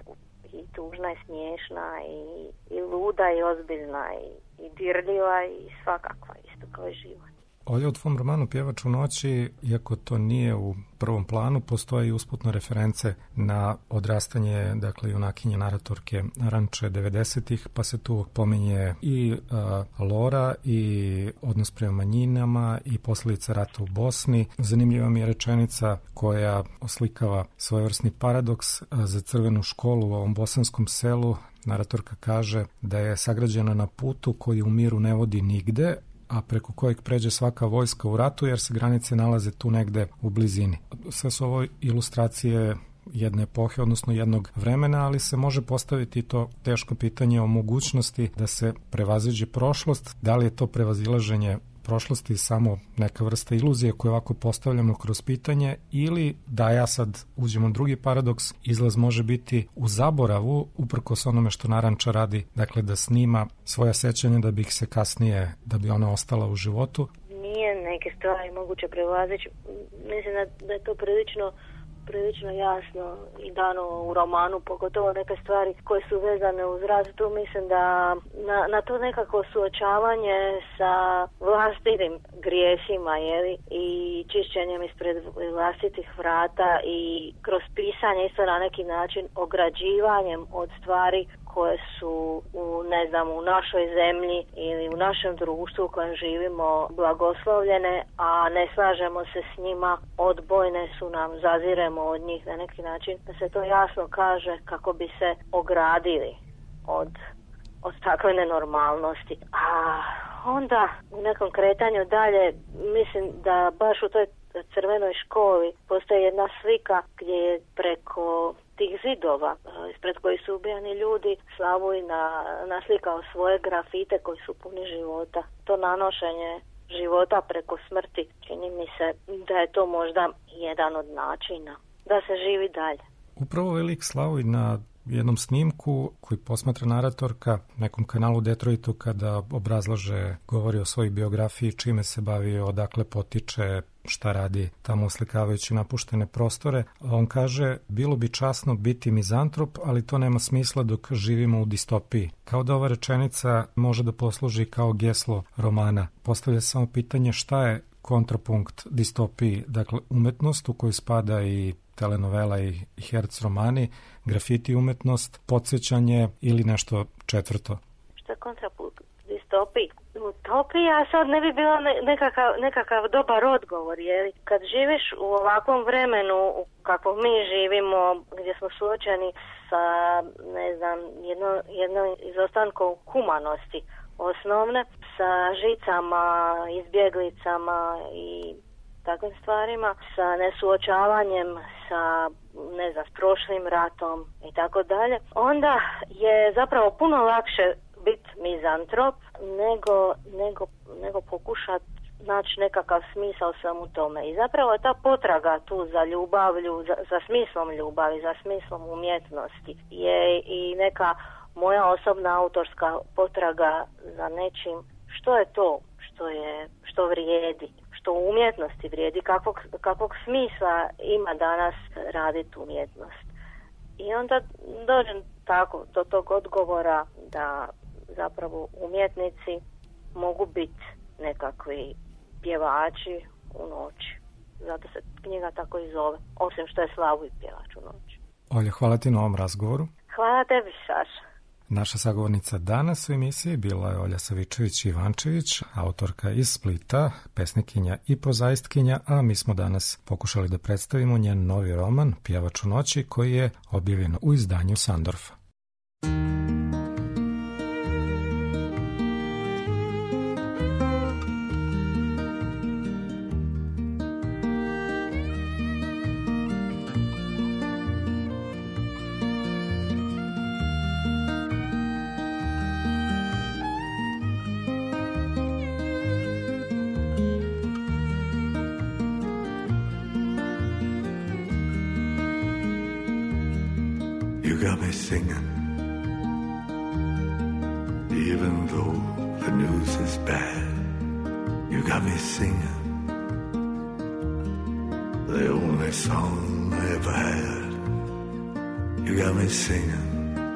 i tužna i smiješna, i, i luda i ozbiljna, i, i dirljiva i svakakva, isto kao i život. Ovdje u tvom romanu Pjevač u noći, iako to nije u prvom planu, postoji usputno reference na odrastanje, dakle, junakinje naratorke Naranče devedesetih, pa se tu pominje i uh, Lora i odnos prema manjinama i posljedica rata u Bosni. Zanimljiva mi je rečenica koja oslikava svojevrsni paradoks. Uh, za crvenu školu u ovom bosanskom selu naratorka kaže da je sagrađena na putu koji u miru ne vodi nigde, a preko kojeg pređe svaka vojska u ratu, jer se granice nalaze tu negde u blizini. Sve su ovo ilustracije jedne epohe, odnosno jednog vremena, ali se može postaviti to teško pitanje o mogućnosti da se prevaziđe prošlost. Da li je to prevazilaženje prošlosti samo neka vrsta iluzije koju ovako postavljamo kroz pitanje, ili da ja sad uđem u drugi paradoks, izlaz može biti u zaboravu uprkos onome što Naranča radi, dakle da snima svoja sećanja da bi ih se kasnije, da bi ona ostala u životu. Nije neke stvari moguće prevazići. Mislim da, da je to prilično prilično jasno i dano u romanu, pogotovo neke stvari koje su vezane uz rat. Tu mislim da na, na to nekako suočavanje sa vlastitim grijesima, jeli, i čišćenjem ispred vlastitih vrata i kroz pisanje isto na neki način ograđivanjem od stvari koje su u, ne znam, u našoj zemlji ili u našem društvu u kojem živimo blagoslovljene, a ne slažemo se s njima, odbojne su nam, zaziremo od njih na neki način, da se to jasno kaže kako bi se ogradili od, od takve nenormalnosti. A onda u nekom kretanju dalje, mislim da baš u toj crvenoj školi postoji jedna slika gdje je preko tih zidova ispred kojih su ubijani ljudi, Slavojna naslikao svoje grafite koji su puni života. To nanošenje života preko smrti, čini mi se da je to možda jedan od načina da se živi dalje. Upravo velik Slavoj na jednom snimku koji posmatra naratorka nekom kanalu u Detroitu kada obrazlaže, govori o svojoj biografiji, čime se bavi, odakle potiče, šta radi tamo uslikavajući napuštene prostore. On kaže, bilo bi časno biti mizantrop, ali to nema smisla dok živimo u distopiji. Kao da ova rečenica može da posluži kao geslo romana. Postavlja se samo pitanje šta je kontrapunkt distopiji, dakle umetnost u kojoj spada i telenovela i herc romani, grafiti umetnost, podsjećanje ili nešto četvrto? Što je kontrapunkt distopiji? Utopija sad ne bi bila nekakav, nekakav dobar odgovor, jer kad živiš u ovakvom vremenu u kakvom mi živimo, gdje smo suočeni sa, ne znam, jedno, jedno izostankom humanosti osnovne, sa žicama, izbjeglicama i takvim stvarima, sa nesuočavanjem sa, ne znam, s prošlim ratom i tako dalje, onda je zapravo puno lakše biti mizantrop nego, nego, nego pokušati naći nekakav smisao svemu tome. I zapravo je ta potraga tu za ljubavlju, za, za smislom ljubavi, za smislom umjetnosti je i neka moja osobna autorska potraga za nečim što je to što je, što vrijedi, što u umjetnosti vrijedi, kakvog, kakvog smisla ima danas raditi umjetnost. I onda dođem tako do tog odgovora da zapravo umjetnici mogu biti nekakvi pjevači u noći. Zato se knjiga tako i zove, osim što je Slavoj pjevač u noći. Olja, hvala ti na ovom razgovoru. Hvala tebi, Saša. Naša sagovornica danas u emisiji bila je Olja Savičević-Ivančević, autorka iz Splita, pesnikinja i prozaistkinja, a mi smo danas pokušali da predstavimo njen novi roman Pjevač u noći, koji je objavljen u izdanju Sandorfa. You got me singing, even though the news is bad. You got me singing, the only song I ever had. You got me singing,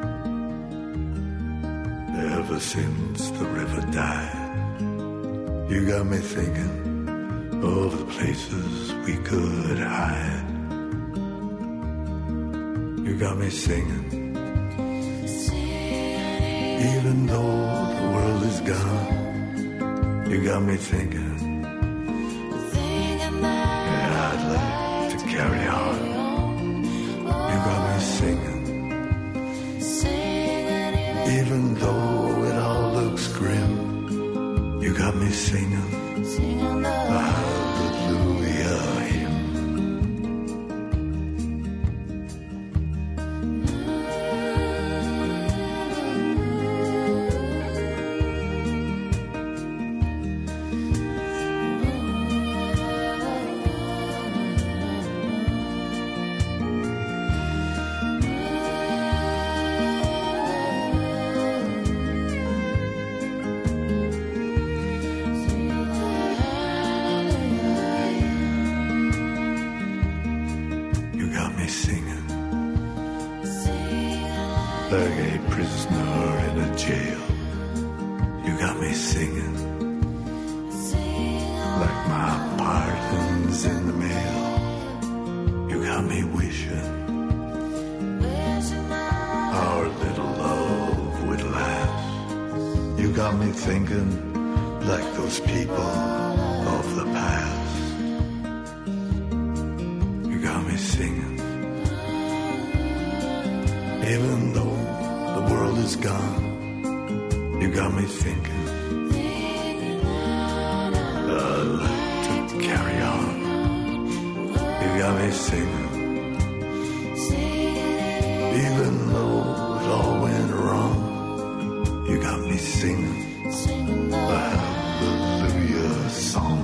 ever since the river died. You got me thinking of the places we could hide. You got me singing, even though the world is gone. You got me thinking, yeah, I'd like to carry on. You got me singing, even though it all looks grim. You got me singing, the hallelujah hymn. Like a prisoner in a jail. You got me singing, like my pardons in the mail. You got me wishing our little love would last. You got me thinking like those people of the past. You got me singing, even though the world is gone. You got me thinking, I'd like to carry on. You got me singing, got me singing a hallelujah song.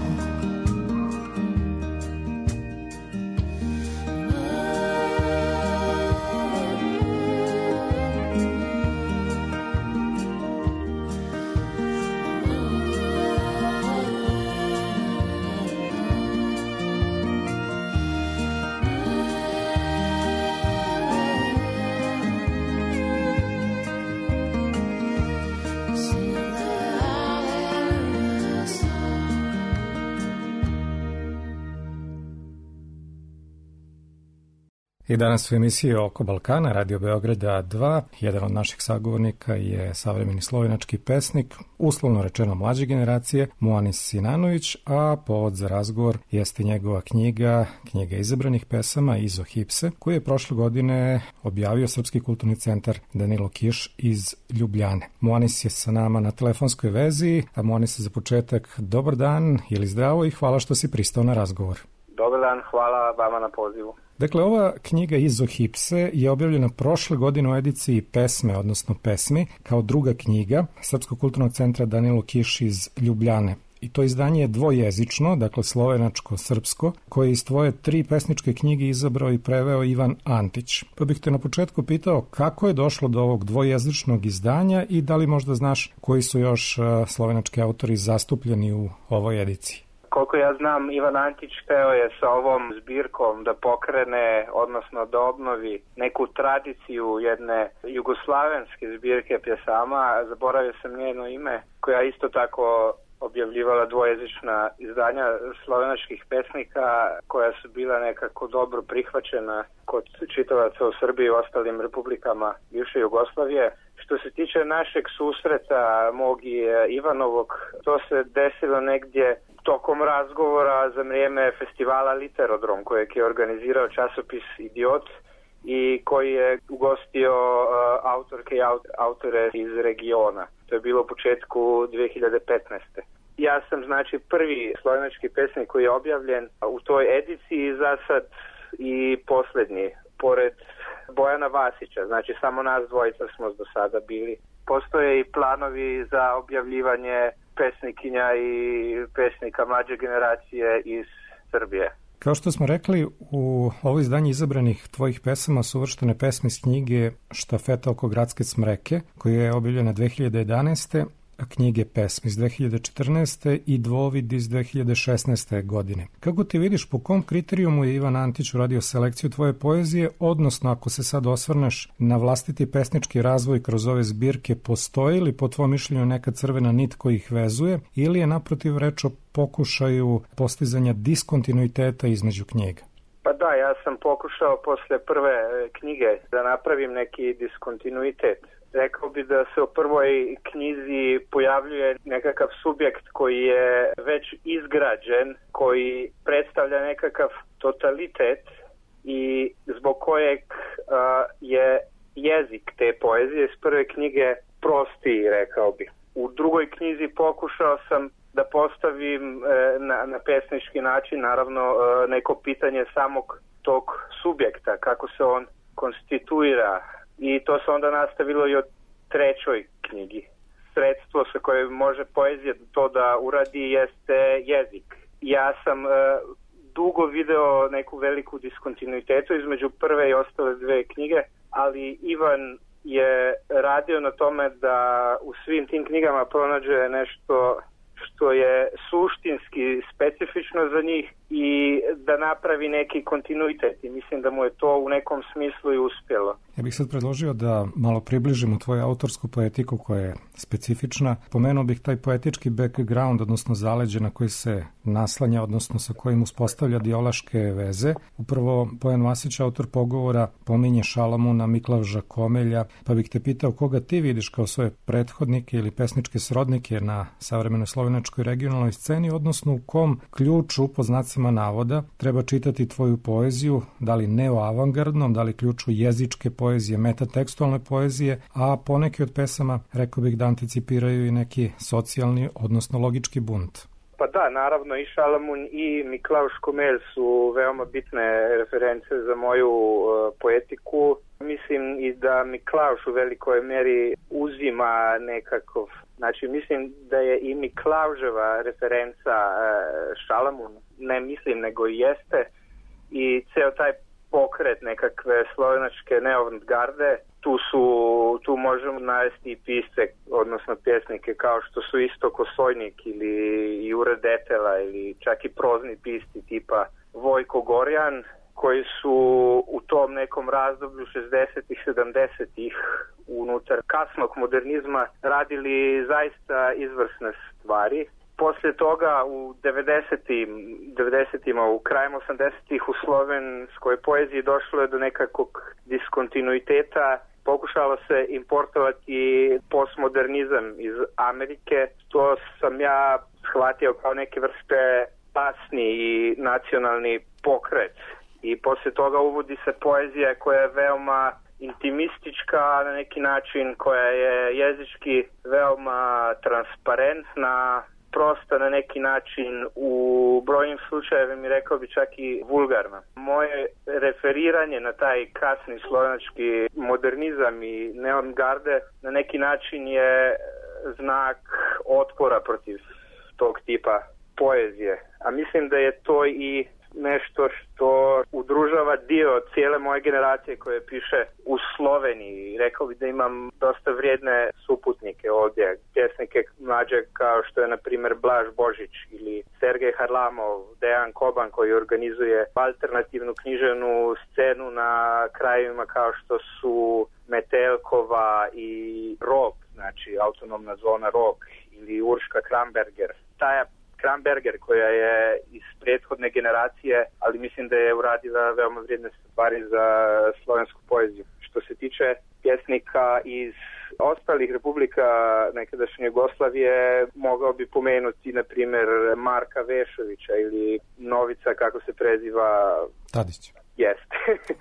I danas u emisiji Oko Balkana, Radio Beograda dva, jedan od naših sagovornika je savremeni slovenački pesnik, uslovno rečeno mlađe generacije, Muanis Sinanović, a povod za razgovor jeste njegova knjiga, knjiga izabranih pesama Izo Hipse, koju je prošle godine objavio Srpski kulturni centar Danilo Kiš iz Ljubljane. Muanis je sa nama na telefonskoj vezi, a Muanis, za početak, dobar dan ili zdravo i hvala što si pristao na razgovor. Dobar dan, hvala vama na pozivu. Dakle, ova knjiga Izo Hipse je objavljena prošle godine u ediciji Pesme, odnosno Pesmi, kao druga knjiga Srpskog kulturnog centra Danilo Kiš iz Ljubljane. I to izdanje je dvojezično, dakle slovenačko-srpsko, koje iz tvoje tri pesničke knjige izabrao i preveo Ivan Antić. Pa bih te na početku pitao kako je došlo do ovog dvojezičnog izdanja i da li možda znaš koji su još slovenački autori zastupljeni u ovoj ediciji? Koliko ja znam, Ivan Antić hteo je sa ovom zbirkom da pokrene, odnosno da obnovi neku tradiciju jedne jugoslavenske zbirke pjesama. Zaboravio sam njeno ime, koja isto tako objavljivala dvojezična izdanja slovenačkih pesnika, koja su bila nekako dobro prihvaćena kod čitalaca u Srbiji i ostalim republikama bivše Jugoslavije. Što se tiče našeg susreta, mog i Ivanovog, to se desilo negdje tokom razgovora za vrijeme festivala Literodrom, kojeg je organizirao časopis Idiot i koji je ugostio uh, autorke i aut- autore iz regiona. To je bilo u početku dve hiljade petnaeste. Ja sam, znači, prvi slovenački pesnik koji je objavljen u toj ediciji, za sad i posljednji, pored Bojana Vasića, znači samo nas dvojica smo do sada bili. Postoje i planovi za objavljivanje pesnikinja i pesnika mlađe generacije iz Srbije. Kao što smo rekli, u ovo izdanje izabranih tvojih pesama su uvrštene pesme iz knjige Štafeta oko gradske smreke, koja je objavljena dve hiljade jedanaeste, a knjige pesme iz dve hiljade četrnaeste i Dvovid iz dve hiljade šesnaeste. godine. Kako ti vidiš, po kom kriterijumu je Ivan Antić uradio selekciju tvoje poezije, odnosno ako se sad osvrneš na vlastiti pesnički razvoj kroz ove zbirke, postoji li po tvojom mišljenju neka crvena nit koji ih vezuje ili je naprotiv reč o pokušaju postizanja diskontinuiteta između knjiga? Pa da, ja sam pokušao posle prve knjige da napravim neki diskontinuitet. Rekao bi da se u prvoj knjizi pojavljuje nekakav subjekt koji je već izgrađen, koji predstavlja nekakav totalitet i zbog kojeg a, je jezik te poezije iz prve knjige prostiji, rekao bi. U drugoj knjizi pokušao sam da postavim e, na, na pesnički način, naravno, e, neko pitanje samog tog subjekta, kako se on konstituira. I to se onda nastavilo i od trećoj knjigi. Sredstvo sa koje može poezija to da uradi jeste jezik. Ja sam e, dugo video neku veliku diskontinuitetu između prve i ostale dve knjige, ali Ivan je radio na tome da u svim tim knjigama pronađe nešto što je suštinski specifično za njih i da napravi neki kontinuitet i mislim da mu je to u nekom smislu i uspjelo. Ja bih sad predložio da malo približimo tvoju autorsku poetiku koja je specifična. Pomenuo bih taj poetički background, odnosno zaleđe na koji se naslanja, odnosno sa kojim uspostavlja dijaloške veze. Upravo Bojan Vasić, autor pogovora, pominje Šalamuna, Miklauža Komelja, pa bih te pitao koga ti vidiš kao svoje prethodnike ili pesničke srodnike na savremenoj slovenačkoj regionalnoj sceni, odnosno u kom ključu, po znacima navoda, treba čitati tvoju poeziju, da li neoavangardnom, da li ključu jezičke poezije, metatekstualne poezije, a poneki od pesama, rekao bih, da anticipiraju i neki socijalni, odnosno logički bunt. Pa da, naravno i Šalamun i Miklauš Komelj su veoma bitne reference za moju uh, poetiku. Mislim i da Miklauš u velikoj meri uzima nekakav, znači mislim da je i Miklauževa referenca uh, Šalamun, ne mislim nego i jeste, i ceo taj pokret nekakve slovenačke neavantgarde, tu su, tu možemo navesti i pisce, odnosno pjesnike kao što su Istok Osojnik ili Jure Detela ili čak i prozni pisci tipa Vojko Gorjan, koji su u tom nekom razdoblju šezdesetih, sedamdesetih unutar kasnog modernizma radili zaista izvrsne stvari. Poslije toga u devedesetim, devedesetima, u krajem osamdesetih u slovenskoj poeziji došlo je do nekakvog diskontinuiteta. Pokušalo se importovati postmodernizam iz Amerike. To sam ja shvatio kao neke vrste pasni i nacionalni pokret. I poslije toga uvodi se poezija koja je veoma intimistička na neki način, koja je jezički veoma transparentna, prosta na neki način, u brojnim slučajevima, rekao bi čak i vulgarna. Moje referiranje na taj kasni slovenački modernizam i neavantgarde na neki način je znak otpora protiv tog tipa poezije. A mislim da je to i nešto što udružava dio cijele moje generacije koje piše u Sloveniji. Rekao bih da imam dosta vrijedne suputnike ovdje, pjesnike mlađe kao što je na primjer Blaž Božić ili Sergej Harlamov, Dejan Koban koji organizuje alternativnu književnu scenu na krajevima kao što su Metelkova i Rog, znači autonomna zona Rog, ili Urška Kramberger. Taja Kramberger koja je iz prethodne generacije, ali mislim da je uradila veoma vrijedne stvari za slovensku poeziju. Što se tiče pjesnika iz ostalih republika nekadašnje Jugoslavije, mogao bi pomenuti na primjer Marka Vešovića ili Novica, kako se preziva, Tadić. Jeste.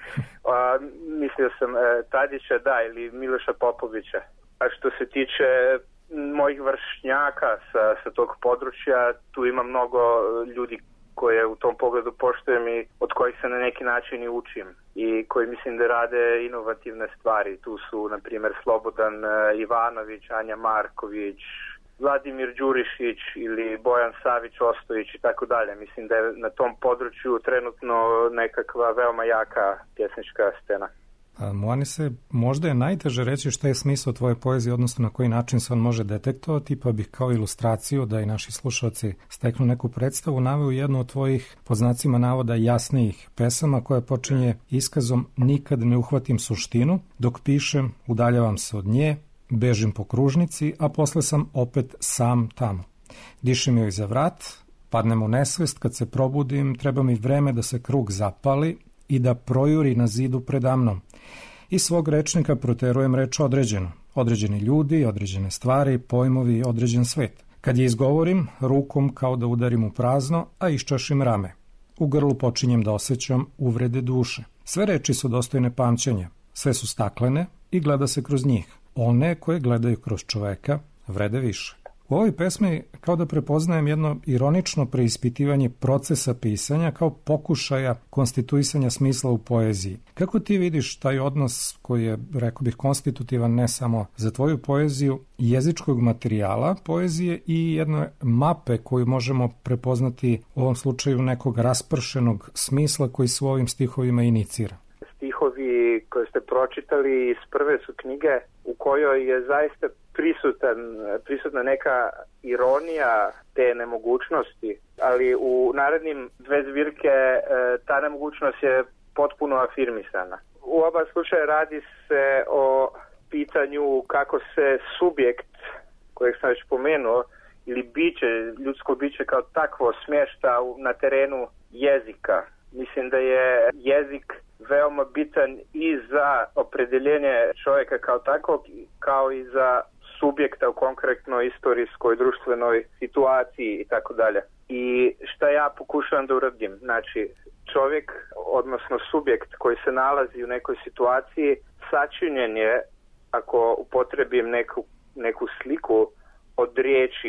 Mislio sam e, Tadića, da, ili Miloša Popovića. A što se tiče mojih vršnjaka sa, sa tog područja, tu ima mnogo ljudi koje u tom pogledu poštujem i od kojih se na neki način i učim i koji mislim da rade inovativne stvari. Tu su, na primjer, Slobodan Ivanović, Anja Marković, Vladimir Đurišić ili Bojan Savić Ostojić i tako dalje. Mislim da je na tom području trenutno nekakva veoma jaka pjesnička scena. Moanise, možda je najteže reći šta je smisao tvoje poezije, odnosno na koji način se on može detektovati, pa bih kao ilustraciju da i naši slušalci steknu neku predstavu naveo jednu od tvojih, pod znacima navoda, jasnijih pesama koja počinje iskazom "Nikad ne uhvatim suštinu, dok pišem udaljavam se od nje, bežim po kružnici, a posle sam opet sam tamo. Dišem joj za vrat, padnem u nesvest, kad se probudim, treba mi vreme da se krug zapali i da projuri na zidu predamnom. Iz svog rečnika proterujem reč određeno. Određeni ljudi, određene stvari, pojmovi, određen svet. Kad je izgovorim, rukom kao da udarim u prazno, a iščašim rame. U grlu počinjem da osjećam uvrede duše. Sve reči su dostojne pamćenja. Sve su staklene i gleda se kroz njih. One koje gledaju kroz čoveka vrede više. U ovoj pesmi kao da prepoznajem jedno ironično preispitivanje procesa pisanja kao pokušaja konstituisanja smisla u poeziji. Kako ti vidiš taj odnos koji je, rekao bih, konstitutivan ne samo za tvoju poeziju, jezičkog materijala poezije i jedne mape koju možemo prepoznati u ovom slučaju nekog raspršenog smisla koji se u ovim stihovima inicira? Stihovi koje ste pročitali iz prve su knjige u kojoj je zaista prisutan, prisutna neka ironija te nemogućnosti, ali u narednim dve zbirke ta nemogućnost je potpuno afirmisana. U oba slučaja radi se o pitanju kako se subjekt, kojeg sam već pomenuo, ili biće, ljudsko biće kao takvo smješta na terenu jezika. Mislim da je jezik veoma bitan i za opredeljenje čovjeka kao takvog, kao i za subjekta u konkretnoj istorijskoj, društvenoj situaciji i tako dalje. I šta ja pokušavam da uradim? Znači, čovjek, odnosno subjekt koji se nalazi u nekoj situaciji, sačinjen je, ako upotrebim neku, neku sliku, od riječi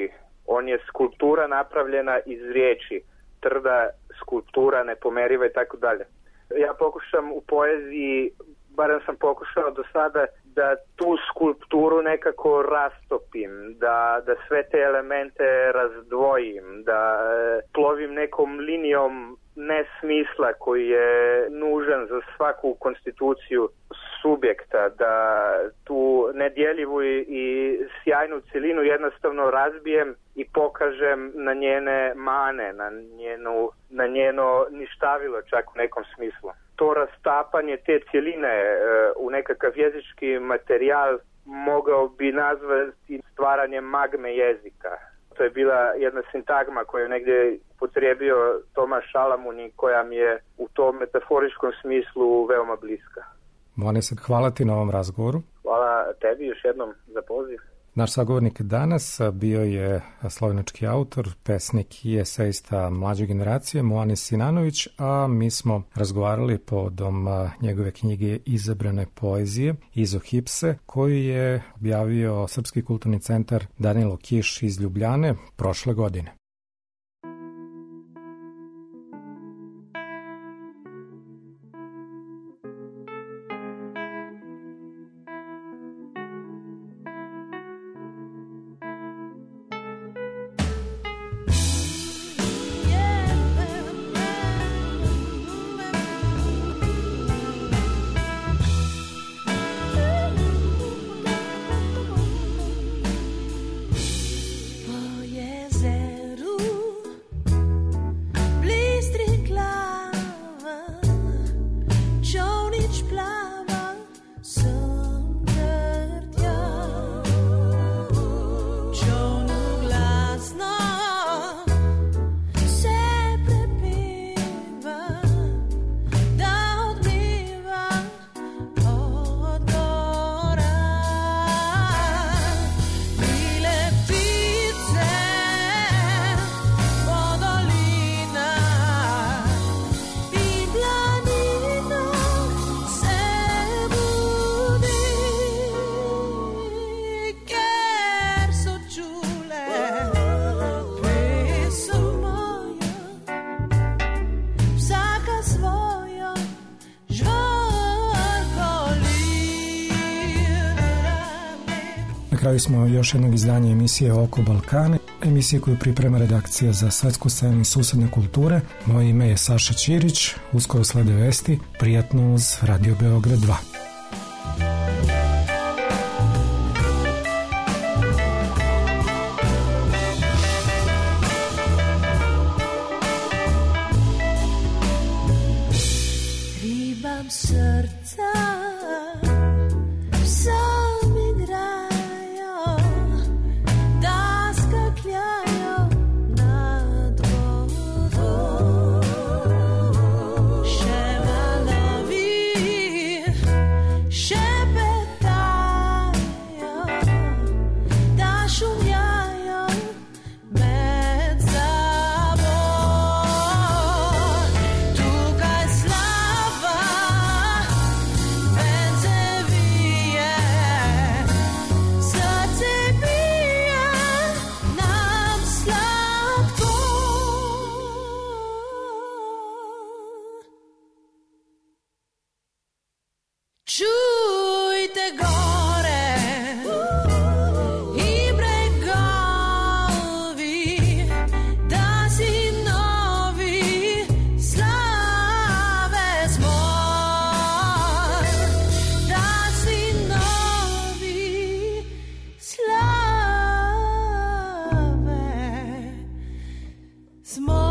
On je skulptura napravljena iz riječi, trda skulptura, nepomeriva i tako dalje. Ja pokušam u poeziji, barem sam pokušao do sada, da tu skulpturu nekako rastopim, da, da sve te elemente razdvojim, da plovim nekom linijom nesmisla koji je nužan za svaku konstituciju subjekta, da tu nedjeljivu i sjajnu celinu jednostavno razbijem i pokažem na njene mane, na, njenu, na njeno ništavilo čak u nekom smislu. To rastapanje te cjeline e, u nekakav jezički materijal mogao bi nazvati stvaranjem magme jezika. To je bila jedna sintagma koju je negdje upotrijebio Tomaš Šalamun i koja mi je u tom metaforičkom smislu veoma bliska. Moanise, hvala ti na ovom razgovoru. Hvala tebi još jednom za poziv. Naš sagovornik danas bio je slovenački autor, pesnik i esejista mlađe generacije Moanis Sinanović, a mi smo razgovarali povodom njegove knjige Izabrane poezije Izohipse, koju je objavio Srpski kulturni centar Danilo Kiš iz Ljubljane prošle godine. Na kraju smo još jednog izdanja emisije Oko Balkana, emisije koju priprema redakcija za svetsku scenu i susedne kulture. Moje ime je Saša Ćirić, uskoro slede vesti, prijatno uz Radio Beograd dva. Ribam srca small